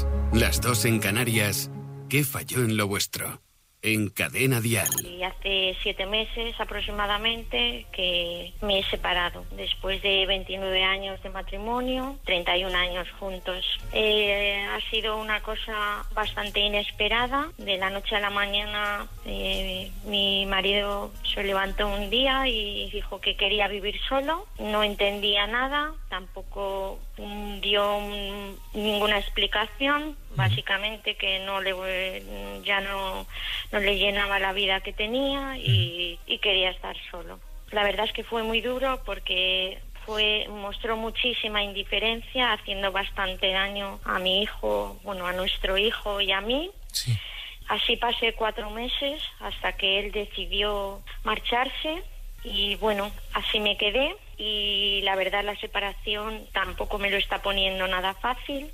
las 2 en Canarias. ¿Qué falló en lo vuestro? En Cadena Dial. Y hace 7 meses aproximadamente que me he separado, después de 29 años de matrimonio, 31 años juntos. Ha sido una cosa bastante inesperada. De la noche a la mañana mi marido se levantó un día y dijo que quería vivir solo. No entendía nada, tampoco dio ninguna explicación. Básicamente que ya no le llenaba la vida que tenía y quería estar solo. La verdad es que fue muy duro porque mostró muchísima indiferencia, haciendo bastante daño a mi hijo, a nuestro hijo y a mí. Sí. Así pasé 4 meses hasta que él decidió marcharse y así me quedé. Y la verdad la separación tampoco me lo está poniendo nada fácil.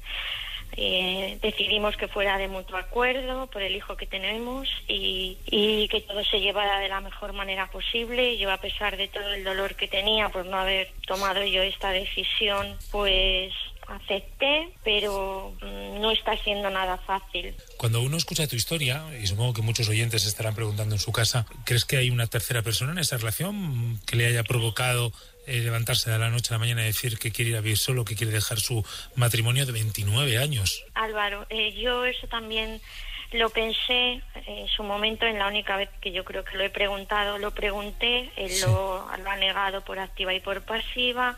Decidimos que fuera de mutuo acuerdo por el hijo que tenemos y que todo se llevara de la mejor manera posible. Yo, a pesar de todo el dolor que tenía por no haber tomado yo esta decisión, pues acepté, pero no está siendo nada fácil. Cuando uno escucha tu historia, y supongo que muchos oyentes estarán preguntando en su casa, ¿crees que hay una tercera persona en esa relación que le haya provocado levantarse de la noche a la mañana y decir que quiere ir a vivir solo, que quiere dejar su matrimonio de 29 años? Álvaro, yo eso también lo pensé en su momento. En la única vez que yo creo que lo he preguntado, lo pregunté. Él Sí. lo ha negado por activa y por pasiva.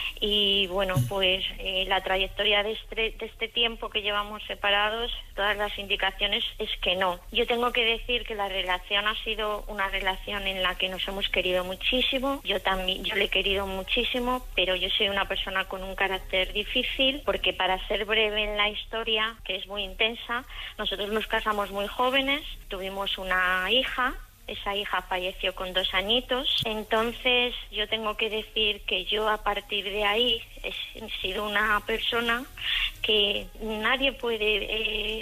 Y pues la trayectoria de este tiempo que llevamos separados, todas las indicaciones es que no. Yo tengo que decir que la relación ha sido una relación en la que nos hemos querido muchísimo. Yo le he querido muchísimo, pero yo soy una persona con un carácter difícil, porque, para ser breve en la historia, que es muy intensa, nosotros nos casamos muy jóvenes, tuvimos una hija. Esa hija falleció con 2 añitos. Entonces yo tengo que decir que yo, a partir de ahí, he sido una persona que nadie puede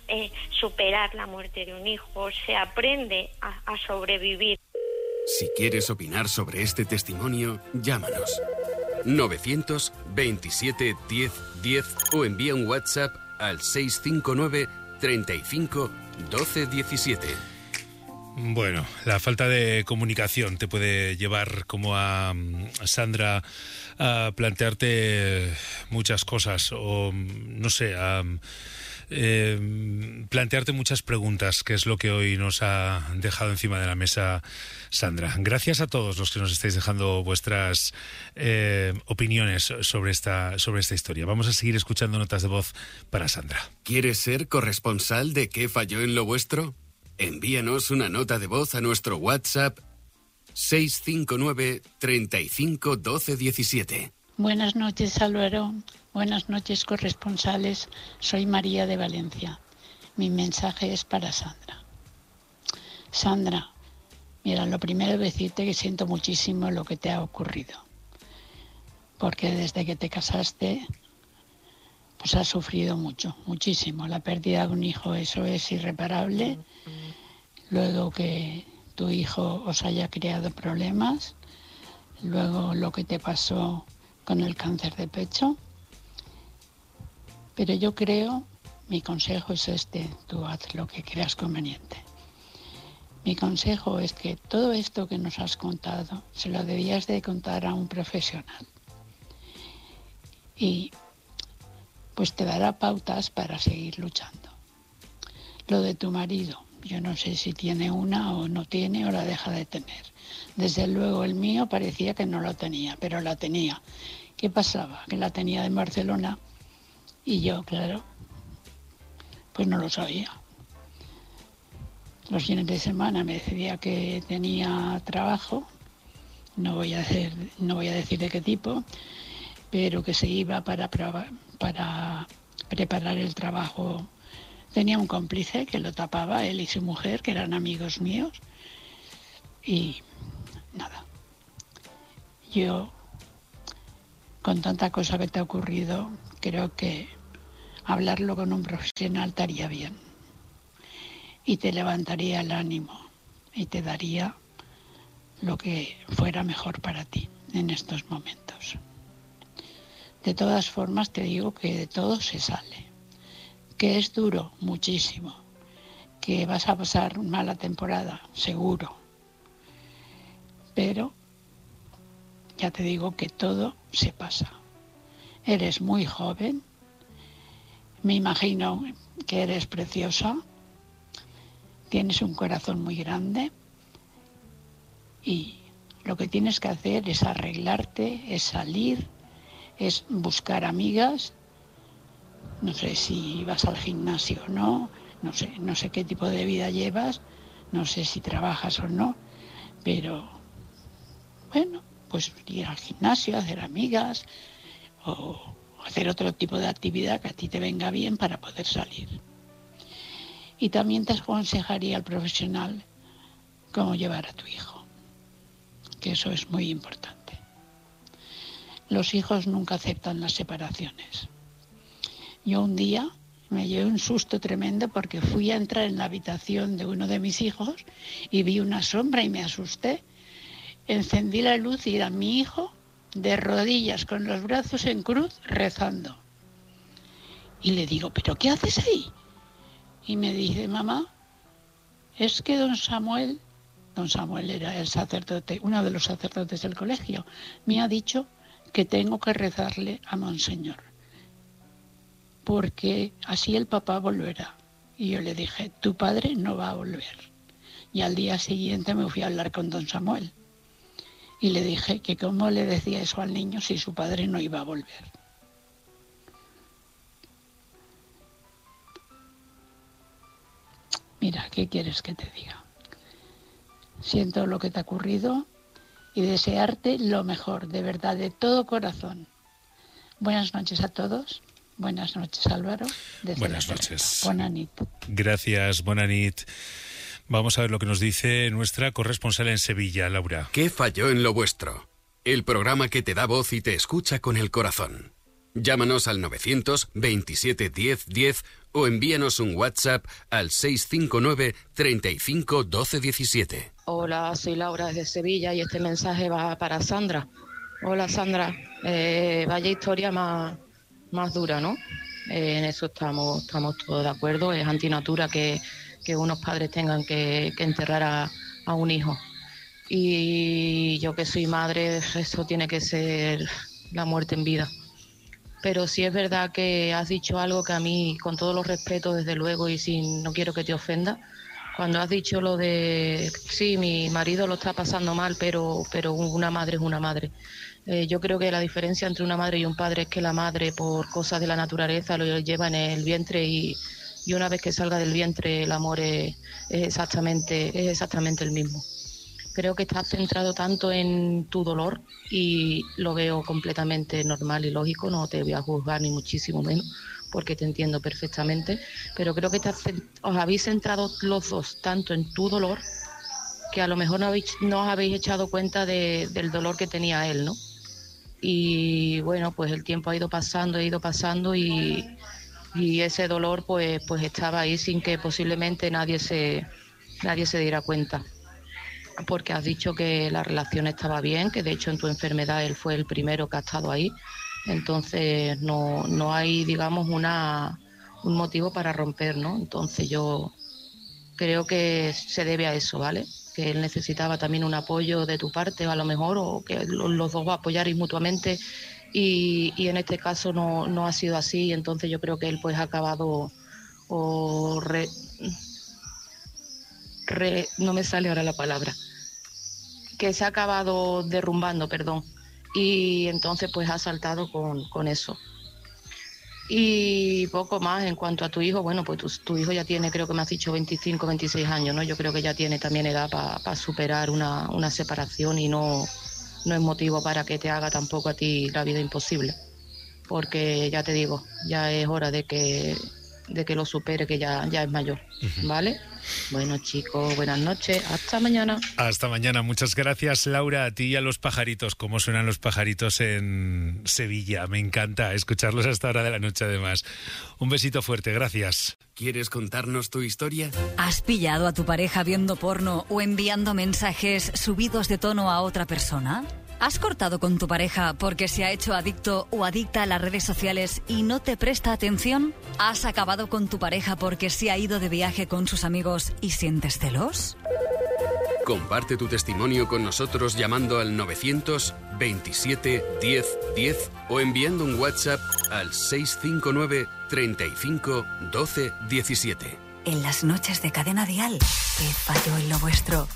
superar la muerte de un hijo. Se aprende a sobrevivir. Si quieres opinar sobre este testimonio, llámanos. 927 10 10 o envía un WhatsApp al 659 35 12 17. Bueno, la falta de comunicación te puede llevar, como a Sandra, a plantearte muchas cosas, o no sé, a plantearte muchas preguntas, que es lo que hoy nos ha dejado encima de la mesa Sandra. Gracias a todos los que nos estáis dejando vuestras opiniones sobre esta historia. Vamos a seguir escuchando notas de voz para Sandra. ¿Quieres ser corresponsal de qué falló en lo vuestro? Envíanos una nota de voz a nuestro WhatsApp 659 35 12 17. Buenas noches, Álvaro. Buenas noches, corresponsales. Soy María de Valencia. Mi mensaje es para Sandra. Sandra, mira, lo primero decirte que siento muchísimo lo que te ha ocurrido. Porque desde que te casaste, pues has sufrido mucho, muchísimo. La pérdida de un hijo, eso es irreparable. Luego que tu hijo os haya creado problemas. Luego lo que te pasó con el cáncer de pecho. Pero yo creo, mi consejo es este, tú haz lo que creas conveniente. Mi consejo es que todo esto que nos has contado se lo debías de contar a un profesional. Y pues te dará pautas para seguir luchando. Lo de tu marido, yo no sé si tiene una o no tiene o la deja de tener. Desde luego el mío parecía que no lo tenía, pero la tenía. ¿Qué pasaba? Que la tenía en Barcelona y yo, claro, pues no lo sabía. Los fines de semana me decía que tenía trabajo, no voy a decir de qué tipo, pero que se iba para preparar el trabajo. Tenía un cómplice que lo tapaba, él y su mujer, que eran amigos míos. Y nada, yo, con tanta cosa que te ha ocurrido, creo que hablarlo con un profesional te haría bien. Y te levantaría el ánimo y te daría lo que fuera mejor para ti en estos momentos. De todas formas, te digo que de todo se sale. Que es duro, muchísimo. Que vas a pasar mala temporada, seguro. Pero ya te digo que todo se pasa. Eres muy joven. Me imagino que eres preciosa. Tienes un corazón muy grande. Y lo que tienes que hacer es arreglarte, es salir, es buscar amigas. No sé si vas al gimnasio o no, no sé qué tipo de vida llevas, no sé si trabajas o no, pero bueno, pues ir al gimnasio, hacer amigas o hacer otro tipo de actividad que a ti te venga bien para poder salir. Y también te aconsejaría al profesional cómo llevar a tu hijo, que eso es muy importante. Los hijos nunca aceptan las separaciones. Yo un día me llevé un susto tremendo porque fui a entrar en la habitación de uno de mis hijos y vi una sombra y me asusté. Encendí la luz y era mi hijo de rodillas con los brazos en cruz rezando. Y le digo, ¿pero qué haces ahí? Y me dice, mamá, es que don Samuel era el sacerdote, uno de los sacerdotes del colegio, me ha dicho que tengo que rezarle a Monseñor, porque así el papá volverá. Y yo le dije, tu padre no va a volver. Y al día siguiente me fui a hablar con don Samuel. Y le dije que cómo le decía eso al niño si su padre no iba a volver. Mira, ¿qué quieres que te diga? Siento lo que te ha ocurrido y desearte lo mejor, de verdad, de todo corazón. Buenas noches a todos. Buenas noches, Álvaro. Buenas noches. Bona nit. Gracias, bona nit. Vamos a ver lo que nos dice nuestra corresponsal en Sevilla, Laura. ¿Qué falló en lo vuestro? El programa que te da voz y te escucha con el corazón. Llámanos al 927 10 10 o envíanos un WhatsApp al 659 35 12 17. Hola, soy Laura desde Sevilla y este mensaje va para Sandra. Hola, Sandra. Vaya historia más dura, ¿no? En eso estamos todos de acuerdo. Es antinatura que unos padres tengan que enterrar a un hijo. Y yo que soy madre, eso tiene que ser la muerte en vida. Pero sí es verdad que has dicho algo que a mí, con todos los respetos, desde luego, y no quiero que te ofenda, cuando has dicho lo de, sí, mi marido lo está pasando mal, pero una madre es una madre. Yo creo que la diferencia entre una madre y un padre es que la madre, por cosas de la naturaleza, lo lleva en el vientre y una vez que salga del vientre el amor es exactamente el mismo. Creo que estás centrado tanto en tu dolor y lo veo completamente normal y lógico, no te voy a juzgar ni muchísimo menos porque te entiendo perfectamente, pero creo que os habéis centrado los dos tanto en tu dolor que a lo mejor no os habéis echado cuenta del dolor que tenía él, ¿no? Y bueno, pues el tiempo ha ido pasando y ese dolor pues estaba ahí sin que posiblemente nadie se diera cuenta. Porque has dicho que la relación estaba bien, que de hecho en tu enfermedad él fue el primero que ha estado ahí, entonces no hay, digamos, un motivo para romper, ¿no? Entonces yo creo que se debe a eso, ¿vale? Que él necesitaba también un apoyo de tu parte, a lo mejor, o que los dos apoyarais mutuamente, y en este caso no ha sido así, entonces yo creo que él pues ha acabado no me sale ahora la palabra, que se ha acabado derrumbando, perdón, y entonces pues ha saltado con eso. Y poco más en cuanto a tu hijo, bueno, pues tu hijo ya tiene, creo que me has dicho 25, 26 años, ¿no? Yo creo que ya tiene también edad para superar una separación y no es motivo para que te haga tampoco a ti la vida imposible, porque ya te digo, ya es hora de que lo supere, que ya es mayor, ¿vale? Bueno, chicos, buenas noches, hasta mañana. Hasta mañana, muchas gracias, Laura, a ti y a los pajaritos. ¿Cómo suenan los pajaritos en Sevilla? Me encanta escucharlos a esta hora de la noche, además. Un besito fuerte, gracias. ¿Quieres contarnos tu historia? ¿Has pillado a tu pareja viendo porno o enviando mensajes subidos de tono a otra persona? ¿Has cortado con tu pareja porque se ha hecho adicto o adicta a las redes sociales y no te presta atención? ¿Has acabado con tu pareja porque se ha ido de viaje con sus amigos y sientes celos? Comparte tu testimonio con nosotros llamando al 927 10 10 o enviando un WhatsApp al 659 35 12 17. En las noches de Cadena Dial, ¿qué falló en lo vuestro?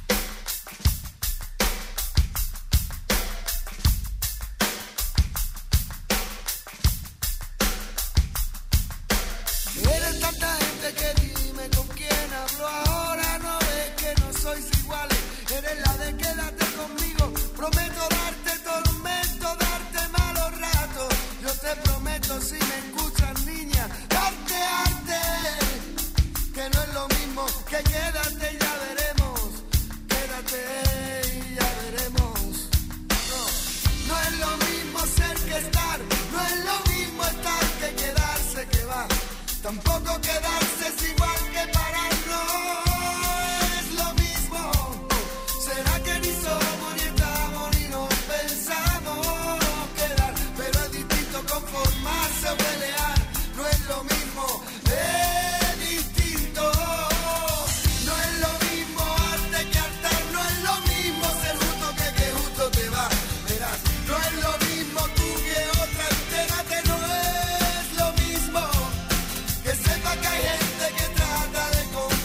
Eres tanta gente que dime con quién hablo ahora, no ves que no sois iguales, eres la de quédate conmigo, prometo darte tormento, darte malos ratos, yo te prometo si me escuchas niña, darte arte, que no es lo mismo que quédate y ya veremos, quédate y ya veremos, no es lo mismo ser que estar, no es lo mismo estar que quedarse que va. Tampoco quedarse es igual que parar, no es lo mismo. ¿Será que ni somos, ni estamos, ni nos pensamos quedar? Pero es distinto conformarse o pelear, no es lo mismo, es distinto. No es lo mismo arte que hartar, no es lo mismo ser justo que justo te va. Verás, no es lo mismo tú que otra, entérate, no es lo mismo. Que sepa que hay gente que trata de comer.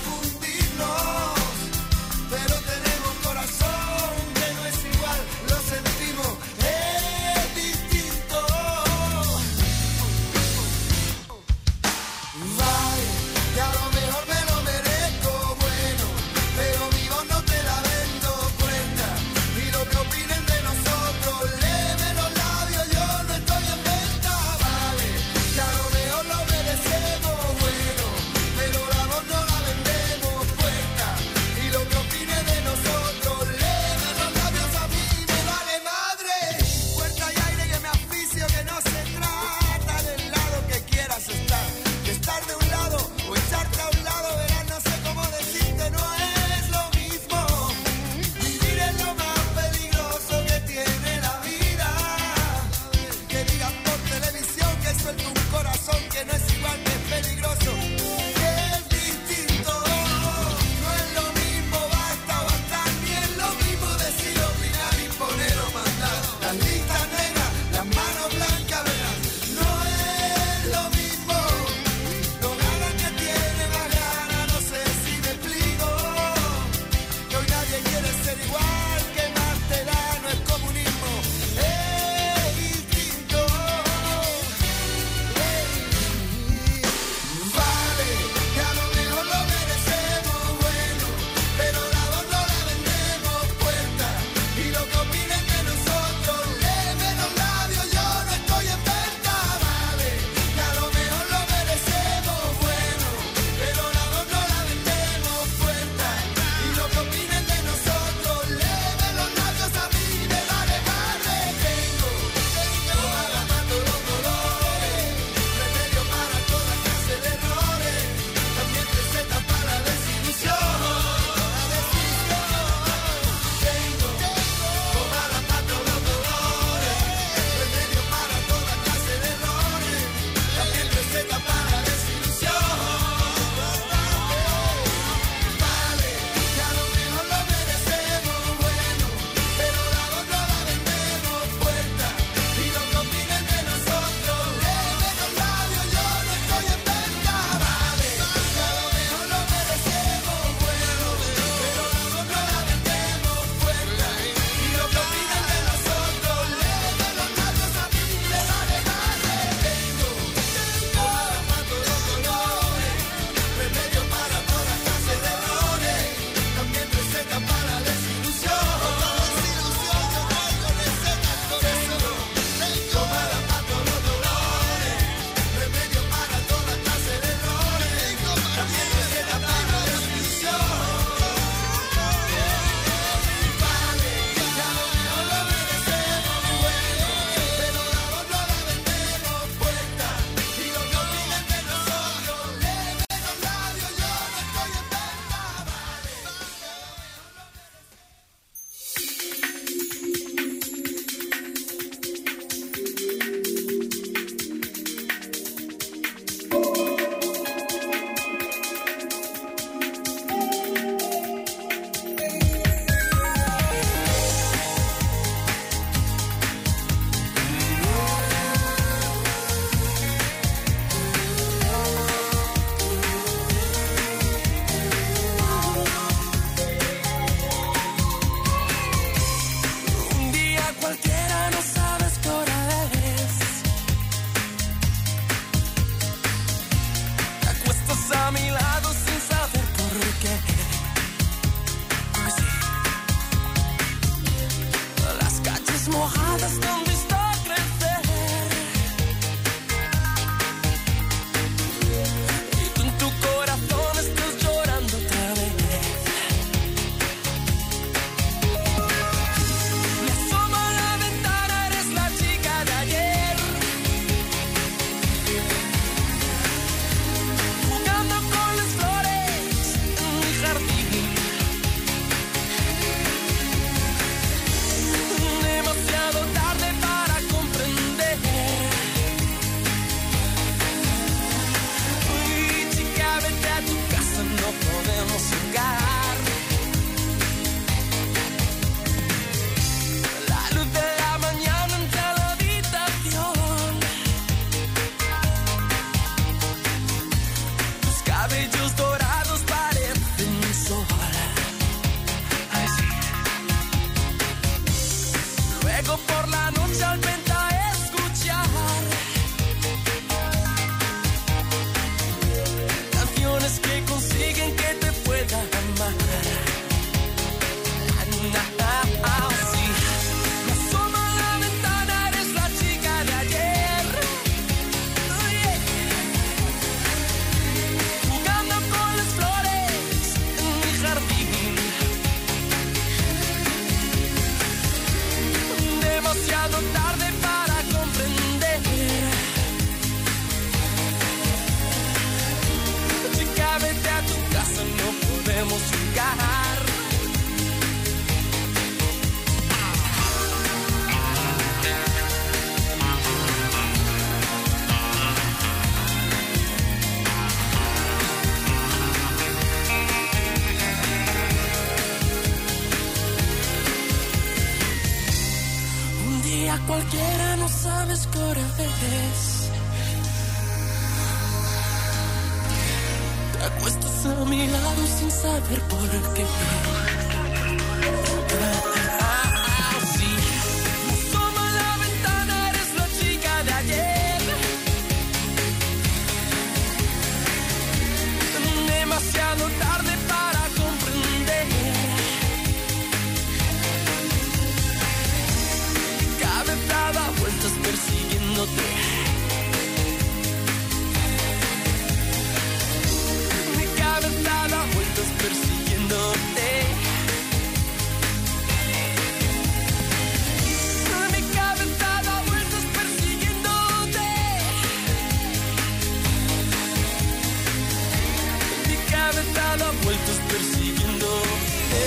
a mi lado sin saber por qué. Pues sí. Las calles mojadas te han visto crecer. Y tú en tu corazón estás llorando otra vez. Me asomo a la ventana, eres la chica de ayer. Jugando con las flores en mi jardín. Demasiado tarde para comprender. Uy, chica, vete a tu casa, no podemos jugar. La luz de la mañana entra a la habitación. Tus cabellos dorados parecen sol. Ay, sí. Luego por la noche al venta a escuchar canciones que consiguen que te pueda amar. Sí. Me asomo a la ventana, eres la chica de ayer. Oh, yeah. Jugando con las flores en mi jardín. Demasiado tarde para comprender. Chica, vete a tu casa, no podemos jugar. Un día cualquiera no sabes qué hora es. Te acuestas a mi lado sin saber por qué. Sí. Me asomo a la ventana, eres la chica de ayer. Demasiado tarde para comprender. Mi cabeza da vueltas persiguiéndote. Mi cabeza da vueltas persiguiéndote. Mi cabeza da vueltas persiguiéndote. Mi cabeza da vueltas persiguiéndote.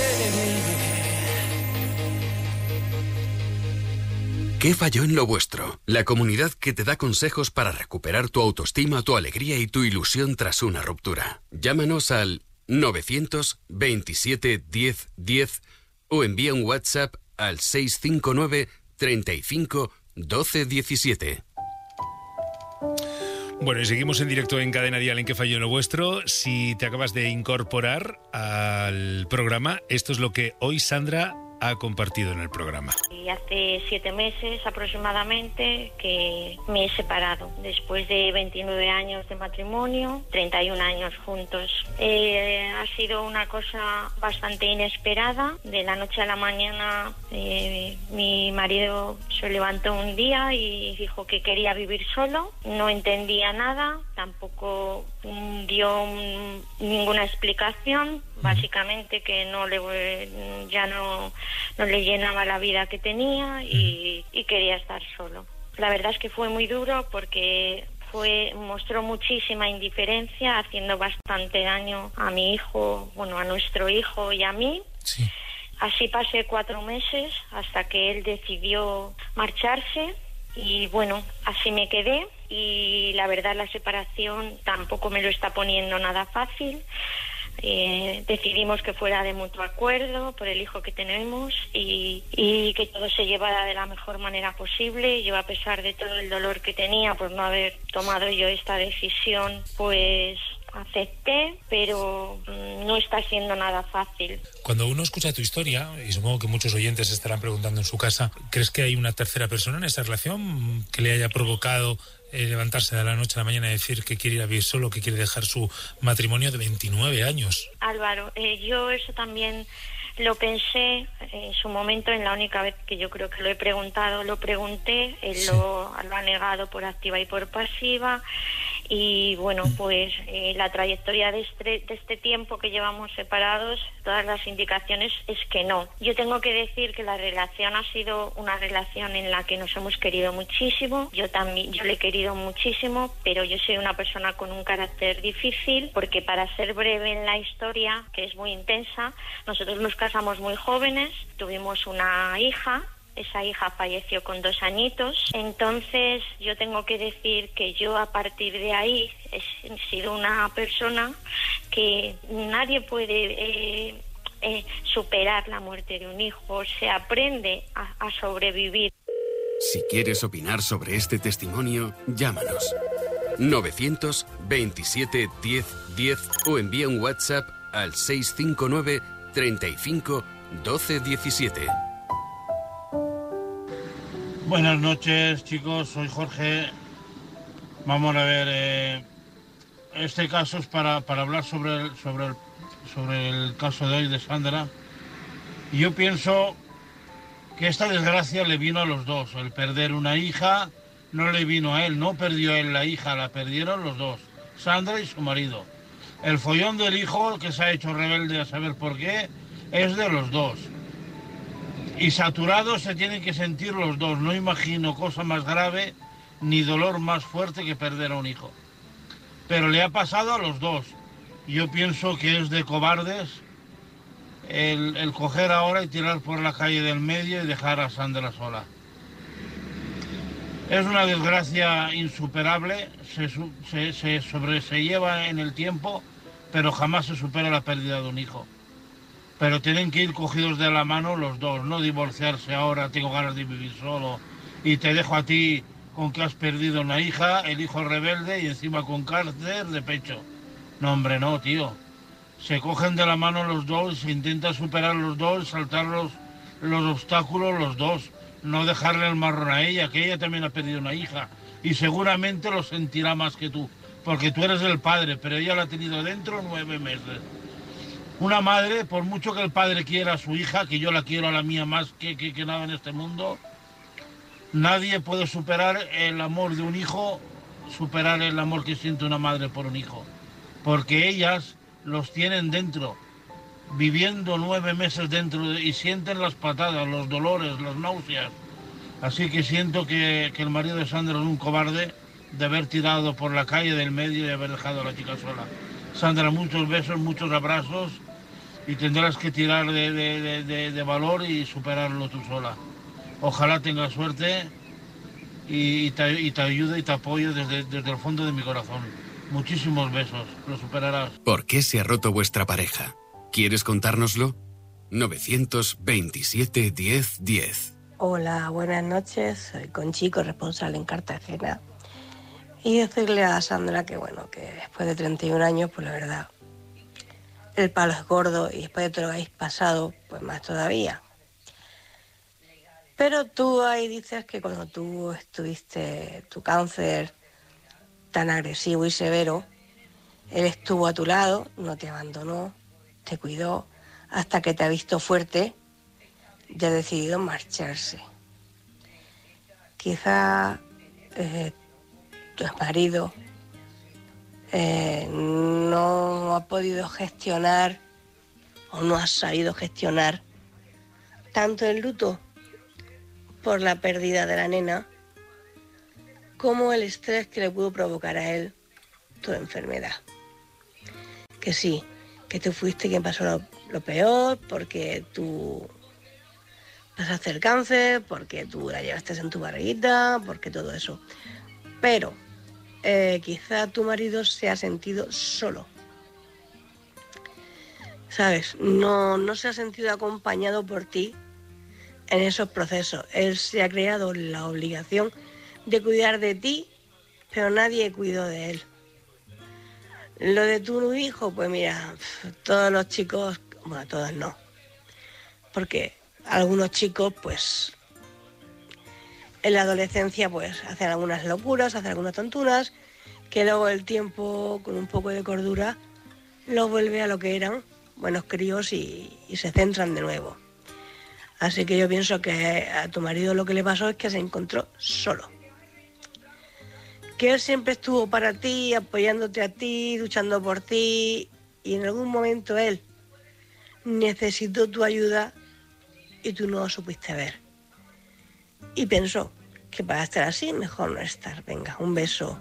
¿Qué falló en lo vuestro? La comunidad que te da consejos para recuperar tu autoestima, tu alegría y tu ilusión tras una ruptura. Llámanos al 927 10 10 o envía un WhatsApp al 659 35 12 17. Bueno, y seguimos en directo en Cadena Dial en ¿Qué falló en lo vuestro? Si te acabas de incorporar al programa, esto es lo que hoy Sandra ha compartido en el programa. Y hace 7 meses aproximadamente que me he separado, después de 29 años de matrimonio, 31 años juntos. Ha sido una cosa bastante inesperada. De la noche a la mañana mi marido se levantó un día y dijo que quería vivir solo. No entendía nada, tampoco dio ninguna explicación. Básicamente que ya no le llenaba la vida que tenía y quería estar solo. La verdad es que fue muy duro porque mostró muchísima indiferencia, haciendo bastante daño a mi hijo, a nuestro hijo y a mí. Sí. Así pasé 4 meses hasta que él decidió marcharse y así me quedé. Y la verdad la separación tampoco me lo está poniendo nada fácil. Decidimos que fuera de mutuo acuerdo por el hijo que tenemos y que todo se llevara de la mejor manera posible. Yo, a pesar de todo el dolor que tenía por no haber tomado yo esta decisión, pues acepté, pero no está siendo nada fácil. Cuando uno escucha tu historia, y supongo que muchos oyentes estarán preguntando en su casa, ¿crees que hay una tercera persona en esa relación que le haya provocado levantarse de la noche a la mañana y decir que quiere ir a vivir solo, que quiere dejar su matrimonio de 29 años? Álvaro, yo eso también lo pensé en su momento, en la única vez que yo creo que lo he preguntado, lo pregunté, él sí. lo ha negado por activa y por pasiva. Y bueno, pues la trayectoria de este tiempo que llevamos separados, todas las indicaciones es que no. Yo tengo que decir que la relación ha sido una relación en la que nos hemos querido muchísimo. Yo le he querido muchísimo, pero yo soy una persona con un carácter difícil, porque para ser breve en la historia, que es muy intensa, nosotros nos casamos muy jóvenes, tuvimos una hija. Esa hija falleció con 2 añitos, entonces yo tengo que decir que yo a partir de ahí he sido una persona que nadie puede superar la muerte de un hijo, se aprende a sobrevivir. Si quieres opinar sobre este testimonio, llámanos 927 10 10 o envía un WhatsApp al 659 35 12 17. Buenas noches, chicos, soy Jorge. Vamos a ver, este caso es para hablar sobre el caso de hoy de Sandra. Y yo pienso que esta desgracia le vino a los dos. El perder una hija no le vino a él, no perdió él la hija, la perdieron los dos, Sandra y su marido. El follón del hijo, que se ha hecho rebelde a saber por qué, es de los dos. Y saturados se tienen que sentir los dos. No imagino cosa más grave ni dolor más fuerte que perder a un hijo. Pero le ha pasado a los dos. Yo pienso que es de cobardes el coger ahora y tirar por la calle del medio y dejar a Sandra sola. Es una desgracia insuperable, se lleva en el tiempo, pero jamás se supera la pérdida de un hijo. Pero tienen que ir cogidos de la mano los dos, no divorciarse ahora, tengo ganas de vivir solo y te dejo a ti con que has perdido una hija, el hijo rebelde y encima con cáncer de pecho. No, hombre, no, tío. Se cogen de la mano los dos, se intenta superar los dos, saltar los obstáculos los dos, no dejarle el marrón a ella, que ella también ha perdido una hija y seguramente lo sentirá más que tú, porque tú eres el padre, pero ella la ha tenido dentro 9 meses. Una madre, por mucho que el padre quiera a su hija, que yo la quiero a la mía más que nada en este mundo, nadie puede superar el amor de un hijo, superar el amor que siente una madre por un hijo. Porque ellas los tienen dentro, viviendo 9 meses dentro y sienten las patadas, los dolores, las náuseas. Así que siento que el marido de Sandra es un cobarde de haber tirado por la calle del medio y haber dejado a la chica sola. Sandra, muchos besos, muchos abrazos. Y tendrás que tirar de valor y superarlo tú sola. Ojalá tengas suerte y te ayude y te apoyo desde el fondo de mi corazón. Muchísimos besos, lo superarás. ¿Por qué se ha roto vuestra pareja? ¿Quieres contárnoslo? 927 10 10. Hola, buenas noches. Soy Conchi, corresponsal en Cartagena. Y decirle a Sandra que que después de 31 años, pues la verdad, el palo es gordo y después de todo lo que habéis pasado, pues más todavía. Pero tú ahí dices que cuando tú estuviste tu cáncer tan agresivo y severo, él estuvo a tu lado, no te abandonó, te cuidó, hasta que te ha visto fuerte y ha decidido marcharse. Quizá tu marido no ha podido gestionar o no ha sabido gestionar tanto el luto por la pérdida de la nena como el estrés que le pudo provocar a él tu enfermedad. Que sí, que tú fuiste quien pasó lo peor, porque tú pasaste el cáncer, porque tú la llevaste en tu barriguita, porque todo eso. Pero quizá tu marido se ha sentido solo. ¿Sabes? No se ha sentido acompañado por ti en esos procesos. Él se ha creado la obligación de cuidar de ti, pero nadie cuidó de él. Lo de tu hijo, pues mira, todos los chicos, bueno, todos no, porque algunos chicos, pues, en la adolescencia, pues, hacen algunas locuras, hacen algunas tonturas, que luego el tiempo, con un poco de cordura, los vuelve a lo que eran, buenos críos y se centran de nuevo. Así que yo pienso que a tu marido lo que le pasó es que se encontró solo. Que él siempre estuvo para ti, apoyándote a ti, luchando por ti, y en algún momento él necesitó tu ayuda y tú no lo supiste ver. Y pensó que para estar así mejor no estar. Venga, un beso.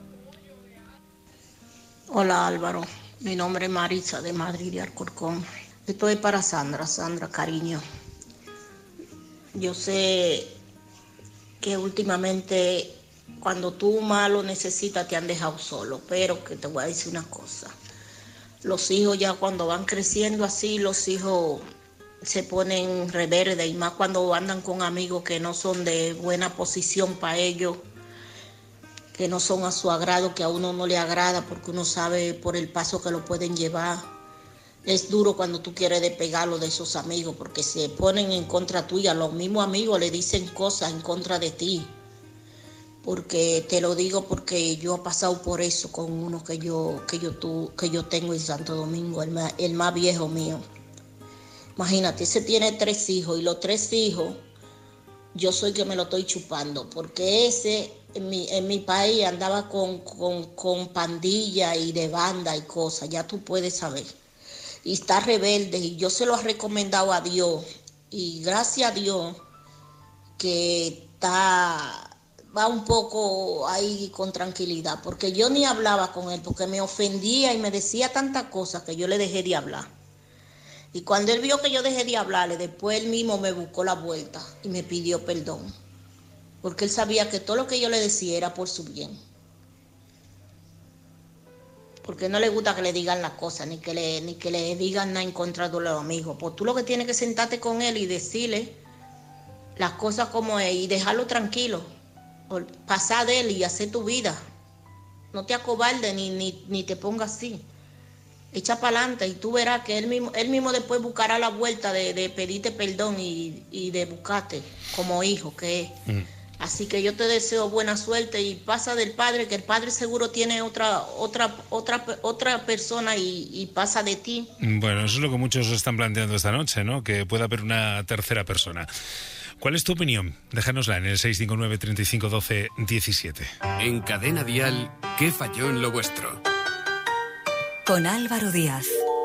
Hola Álvaro, mi nombre es Marisa de Madrid de Alcorcón. Esto es para Sandra, cariño. Yo sé que últimamente cuando tú más lo necesitas te han dejado solo, pero que te voy a decir una cosa. Los hijos ya cuando van creciendo así, los hijos se ponen rebeldes y más cuando andan con amigos que no son de buena posición para ellos, que no son a su agrado, que a uno no le agrada porque uno sabe por el paso que lo pueden llevar. Es duro cuando tú quieres despegarlo de esos amigos porque se ponen en contra tuya. Los mismos amigos le dicen cosas en contra de ti. Porque te lo digo porque yo he pasado por eso con uno que yo tengo en Santo Domingo, el más viejo mío. Imagínate, ese tiene 3 hijos y los 3 hijos yo soy que me lo estoy chupando porque ese en mi país andaba con pandilla y de banda y cosas, ya tú puedes saber. Y está rebelde y yo se lo he recomendado a Dios y gracias a Dios que va un poco ahí con tranquilidad, porque yo ni hablaba con él, porque me ofendía y me decía tantas cosas que yo le dejé de hablar. Y cuando él vio que yo dejé de hablarle, después él mismo me buscó la vuelta y me pidió perdón, porque él sabía que todo lo que yo le decía era por su bien. Porque no le gusta que le digan las cosas, ni que le digan nada en contra de los amigos. Pues tú lo que tienes que sentarte con él y decirle las cosas como es y dejarlo tranquilo. Pasar de él y hacer tu vida. No te acobardes ni te pongas así. Echa para adelante y tú verás que él mismo después buscará la vuelta de pedirte perdón y de buscarte como hijo que es. Así que yo te deseo buena suerte y pasa del padre, que el padre seguro tiene otra persona y pasa de ti. Bueno, eso es lo que muchos están planteando esta noche, ¿no? Que pueda haber una tercera persona. ¿Cuál es tu opinión? Déjanosla en el 659 35 12 17. En Cadena Dial, ¿qué falló en lo vuestro? Con Álvaro Díaz.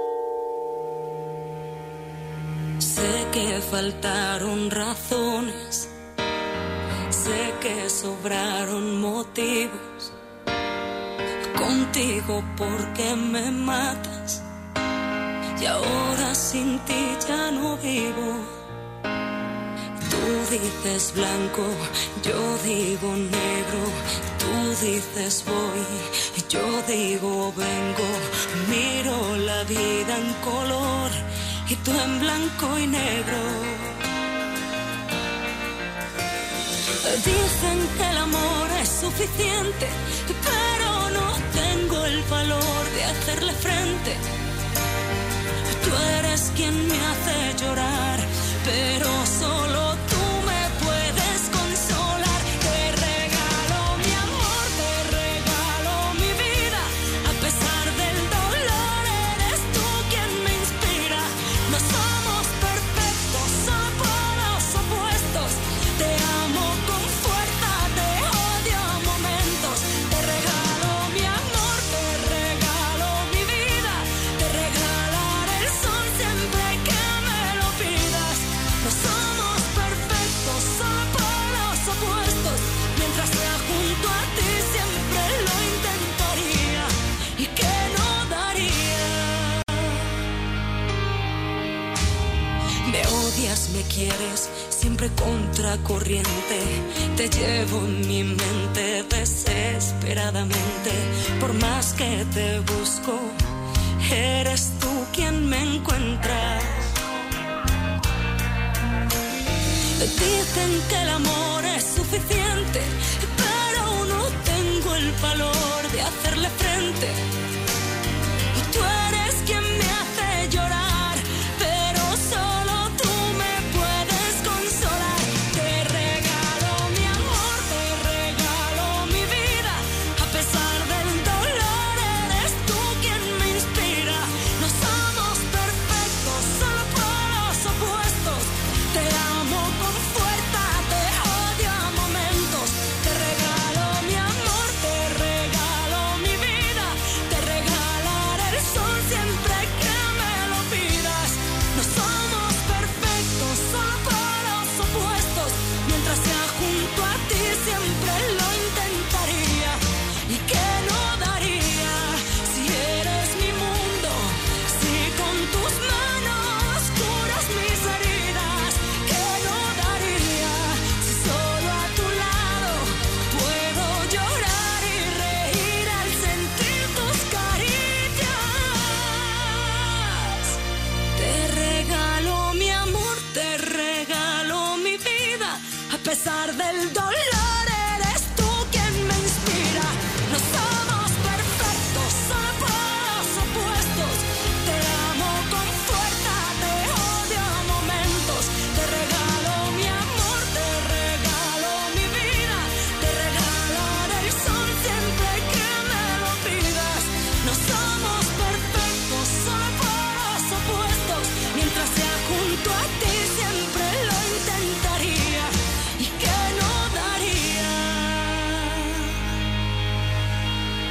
Sé que faltaron razones, sé que sobraron motivos. Contigo porque me matas y ahora sin ti ya no vivo. Tú dices blanco, yo digo negro. Tú dices voy, yo digo vengo. Miro la vida en color y tú en blanco y negro. Dicen que el amor es suficiente, pero no tengo el valor de hacerle frente. Tú eres quien me hace llorar, pero solo tú me puedes consolar. Te regalo mi amor, te regalo mi vida. A pesar del dolor, eres tú quien me inspira. No somos perfectos, somos opuestos. Te amo con fuerza, te odio a momentos. Te regalo mi amor, te regalo mi vida. Te regalaré el sol siempre que me lo pidas. No somos perfectos, somos opuestos. Mientras sea junto a ti siempre lo intentaría y que no daría. Me odias, me quieres, siempre contracorriente. Te llevo en mi mente desesperadamente. Por más que te busco, eres tú quien me encuentra. Dicen que el amor es suficiente, pero no tengo el valor de hacerle frente.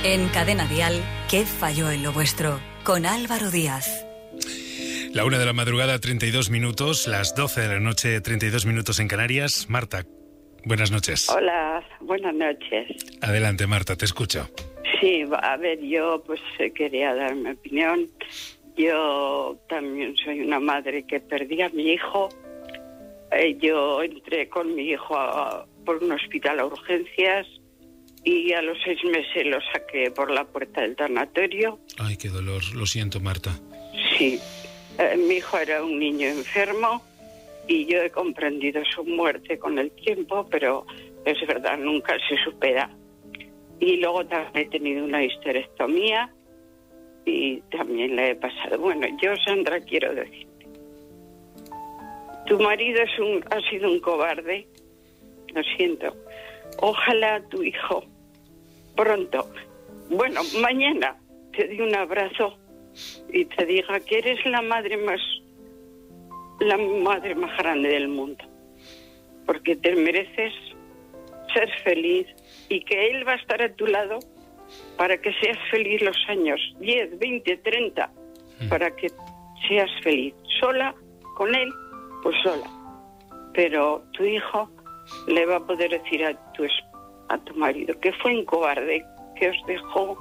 En Cadena Dial, ¿qué falló en lo vuestro? Con Álvaro Díaz. La 1 de la madrugada, 32 minutos, las 12 de la noche, 32 minutos en Canarias. Marta, buenas noches. Hola, buenas noches. Adelante, Marta, te escucho. Sí, a ver, yo pues quería dar mi opinión. Yo también soy una madre que perdí a mi hijo. Yo entré con mi hijo por un hospital a urgencias y a los 6 meses lo saqué por la puerta del tanatorio. Ay, qué dolor, lo siento, Marta. Sí, mi hijo era un niño enfermo y yo he comprendido su muerte con el tiempo, pero es verdad, nunca se supera. Y luego también he tenido una histerectomía y también la he pasado. Bueno, yo, Sandra, quiero decirte, tu marido ha sido un cobarde, lo siento. Ojalá tu hijo pronto, bueno, mañana, te dé un abrazo y te diga que eres la madre más grande del mundo, porque te mereces ser feliz y que él va a estar a tu lado para que seas feliz los años 10, 20, 30, para que seas feliz. Sola, con él, pues sola. Pero tu hijo le va a poder decir a tu marido que fue un cobarde, que os dejó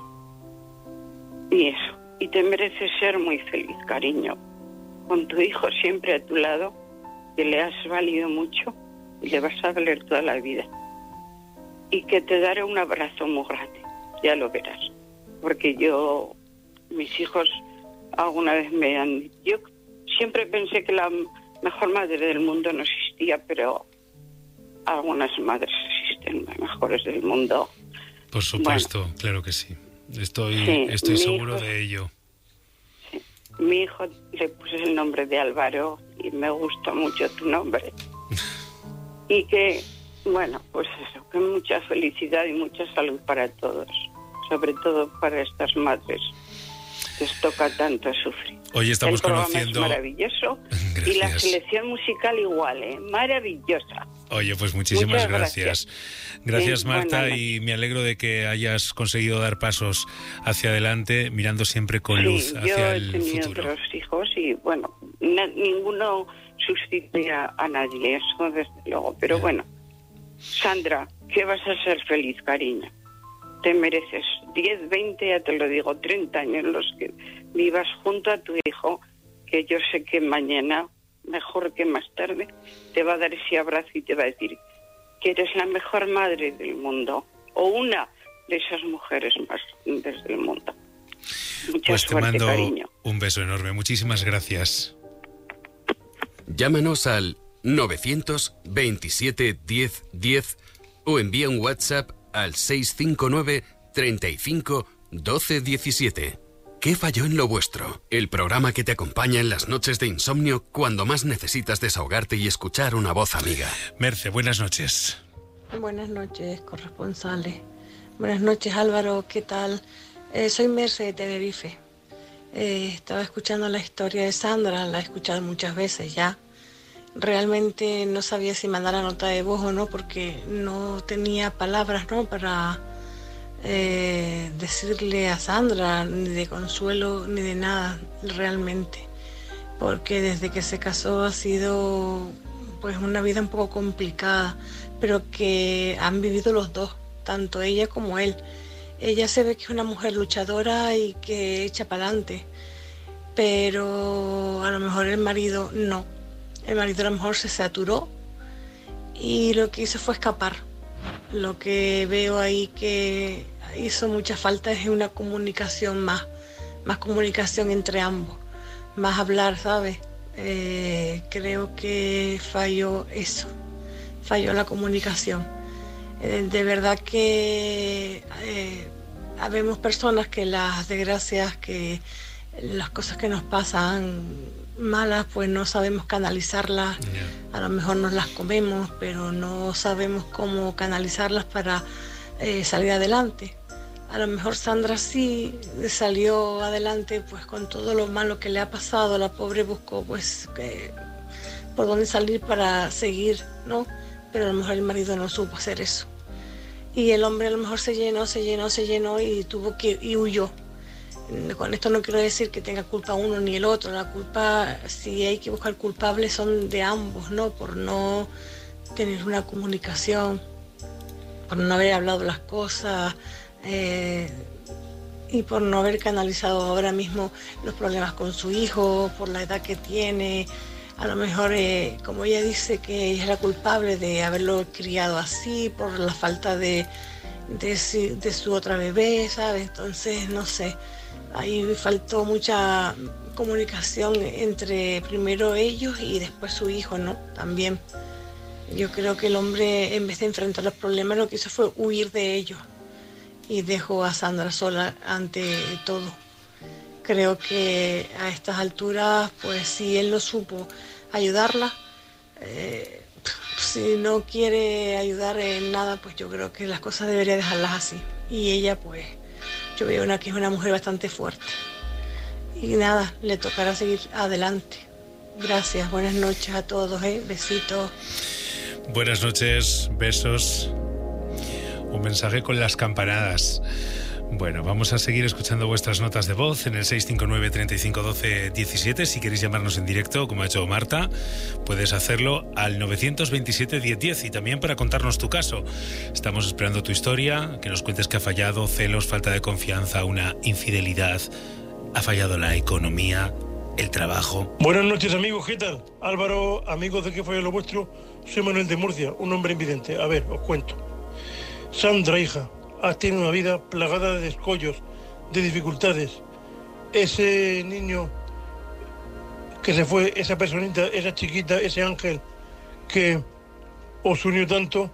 y eso. Y te mereces ser muy feliz, cariño, con tu hijo siempre a tu lado, que le has valido mucho y le vas a valer toda la vida. Y que te daré un abrazo muy grande, ya lo verás. Porque mis hijos alguna vez yo siempre pensé que la mejor madre del mundo no existía, pero algunas madres existen, las mejores del mundo. Por supuesto, bueno, claro que sí. Estoy seguro de ello. Sí. Mi hijo le puse el nombre de Álvaro y me gusta mucho tu nombre. Y que, bueno, pues eso, que mucha felicidad y mucha salud para todos, sobre todo para estas madres que les toca tanto sufrir. Hoy estamos el programa conociendo... es maravilloso. Gracias. Y la selección musical igual, maravillosa. Oye, pues muchísimas gracias. Gracias, Marta, bueno, y me alegro de que hayas conseguido dar pasos hacia adelante, mirando siempre con luz hacia el futuro. Yo he tenido otros hijos y, bueno, ninguno sustituye a nadie, eso desde luego. Pero bueno, Sandra, que vas a ser feliz, cariño. Te mereces 10, 20, ya te lo digo, 30 años los que vivas junto a tu hijo, que yo sé que mañana, mejor que más tarde, te va a dar ese abrazo y te va a decir que eres la mejor madre del mundo, o una de esas mujeres más grandes del mundo. Mucha pues te suerte, mando cariño. Un beso enorme. Muchísimas gracias. Llámanos al 927 10 10 o envía un WhatsApp al 659 35 12 17. ¿Qué falló en lo vuestro? El programa que te acompaña en las noches de insomnio cuando más necesitas desahogarte y escuchar una voz amiga. Merce, buenas noches. Buenas noches, corresponsales. Buenas noches, Álvaro, ¿qué tal? Soy Merce de Tenerife. Estaba escuchando la historia de Sandra, la he escuchado muchas veces ya. Realmente no sabía si mandar la nota de voz o no, porque no tenía palabras, ¿no?, para decirle a Sandra, ni de consuelo ni de nada realmente, porque desde que se casó ha sido pues una vida un poco complicada, pero que han vivido los dos, tanto ella como él. Ella se ve que es una mujer luchadora y que echa para adelante, pero a lo mejor el marido no. El marido a lo mejor se saturó y lo que hizo fue escapar. Lo que veo ahí que hizo mucha falta es una comunicación más comunicación entre ambos, más hablar, ¿sabes? Creo que falló eso, falló la comunicación. De verdad que habemos personas que las desgracias, que las cosas que nos pasan malas, pues no sabemos canalizarlas. A lo mejor nos las comemos, pero no sabemos cómo canalizarlas para salir adelante. A lo mejor Sandra sí salió adelante, pues con todo lo malo que le ha pasado. La pobre buscó pues por dónde salir para seguir, ¿no? Pero a lo mejor el marido no supo hacer eso. y el hombre a lo mejor se llenó y huyó. Con esto no quiero decir que tenga culpa uno ni el otro, la culpa, si hay que buscar culpables, son de ambos, ¿no? Por no tener una comunicación, por no haber hablado las cosas y por no haber canalizado ahora mismo los problemas con su hijo, por la edad que tiene. A lo mejor, como ella dice, que ella es la culpable de haberlo criado así, por la falta de su otra bebé, ¿sabes? Entonces, no sé, ahí faltó mucha comunicación entre primero ellos y después su hijo, ¿no? También. Yo creo que el hombre, en vez de enfrentar los problemas, lo que hizo fue huir de ellos y dejó a Sandra sola ante todo. Creo que a estas alturas, pues si él no supo ayudarla, si no quiere ayudar en nada, pues yo creo que las cosas debería dejarlas así. Y ella, pues, yo veo que es una mujer bastante fuerte. Y nada, le tocará seguir adelante. Gracias, buenas noches a todos, besitos. Buenas noches, besos. Un mensaje con las campanadas. Bueno, vamos a seguir escuchando vuestras notas de voz en el 659 35 12 17. Si queréis llamarnos en directo, como ha hecho Marta, puedes hacerlo al 927 10 10. Y también para contarnos tu caso. Estamos esperando tu historia, que nos cuentes que ha fallado, celos, falta de confianza, una infidelidad, ha fallado la economía, el trabajo. Buenas noches, amigos, ¿qué tal? Álvaro, amigos de ¿Qué fue lo vuestro? Soy Manuel de Murcia, un hombre invidente. A ver, os cuento. Sandra, hija, has tenido una vida plagada de escollos, de dificultades. Ese niño que se fue, esa personita, esa chiquita, ese ángel que os unió tanto,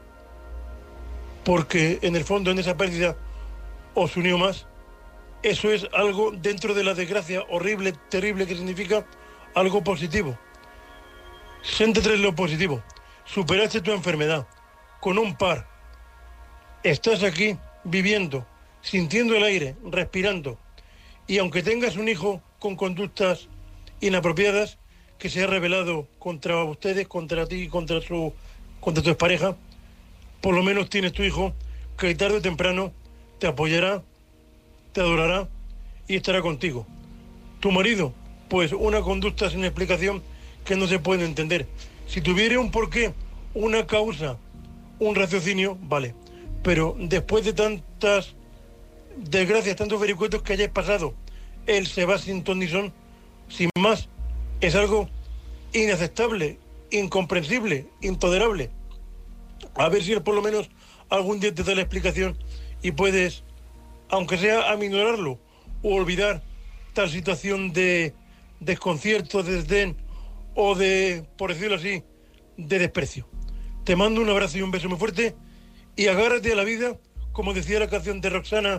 porque en el fondo en esa pérdida os unió más, eso es algo dentro de la desgracia horrible, terrible, que significa algo positivo. Céntrate en lo positivo. Superaste tu enfermedad con un par. Estás aquí viviendo, sintiendo el aire, respirando. Y aunque tengas un hijo con conductas inapropiadas que se ha revelado contra ustedes, contra ti, contra tu expareja, por lo menos tienes tu hijo que tarde o temprano te apoyará, te adorará y estará contigo. Tu marido, pues una conducta sin explicación que no se puede entender. Si tuviera un porqué, una causa, un raciocinio, vale. Pero después de tantas desgracias, tantos vericuetos que hayáis pasado, él se va sin ton ni son, sin más. Es algo inaceptable, incomprensible, intolerable. A ver si él por lo menos algún día te da la explicación y puedes, aunque sea aminorarlo o olvidar tal situación de desconcierto, de desdén o de, por decirlo así, de desprecio. Te mando un abrazo y un beso muy fuerte y agárrate a la vida, como decía la canción de Roxana,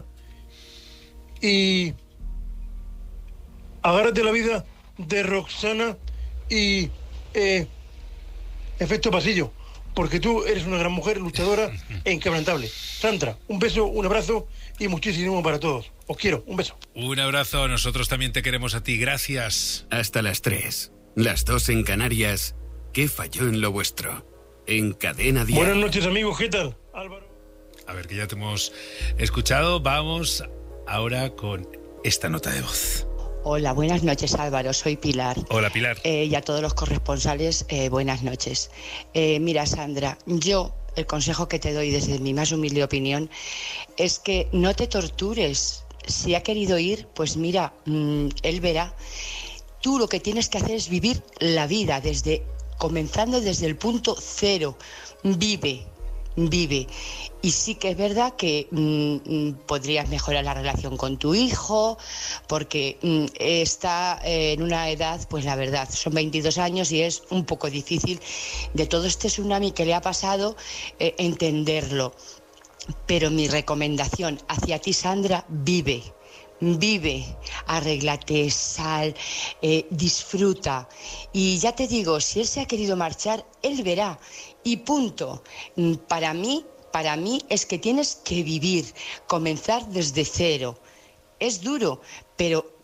y agárrate a la vida de Roxana y Efecto Pasillo, porque tú eres una gran mujer, luchadora e inquebrantable. Sandra, un beso, un abrazo y muchísimo para todos. Os quiero, un beso. Un abrazo, nosotros también te queremos a ti, gracias. Hasta las 3, las 2 en Canarias. ¿Qué falló en lo vuestro? En Cadena Dial. Buenas noches, amigos, ¿qué tal? Álvaro. A ver, que ya te hemos escuchado, vamos ahora con esta nota de voz. Hola, buenas noches, Álvaro, soy Pilar. Hola, Pilar. Y a todos los corresponsales, buenas noches. Mira, Sandra, yo el consejo que te doy desde mi más humilde opinión es que no te tortures. Si ha querido ir, pues mira, él verá. Tú lo que tienes que hacer es vivir la vida comenzando desde el punto cero. Vive. Y sí que es verdad que podrías mejorar la relación con tu hijo, porque está en una edad, pues la verdad, son 22 años y es un poco difícil de todo este tsunami que le ha pasado entenderlo. Pero mi recomendación hacia ti, Sandra, vive, arréglate, sal, disfruta. Y ya te digo, si él se ha querido marchar, él verá. Y punto. Para mí es que tienes que vivir, comenzar desde cero. Es duro, pero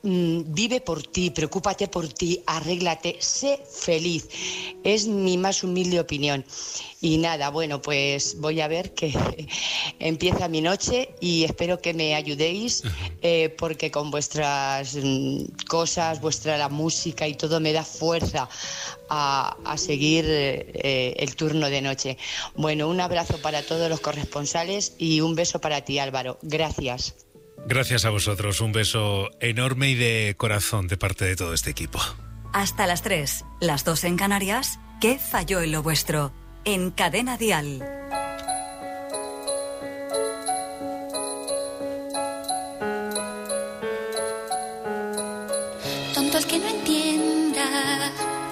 vive por ti, preocúpate por ti, arréglate, sé feliz. Es mi más humilde opinión. Y nada, bueno, pues voy a ver que empieza mi noche y espero que me ayudéis porque con vuestras cosas, la música y todo me da fuerza a seguir el turno de noche. Bueno, un abrazo para todos los corresponsales y un beso para ti, Álvaro. Gracias. Gracias a vosotros, un beso enorme y de corazón de parte de todo este equipo. Hasta las 3, las 2 en Canarias. ¿Qué falló en lo vuestro? En Cadena Dial. Tonto el que no entienda,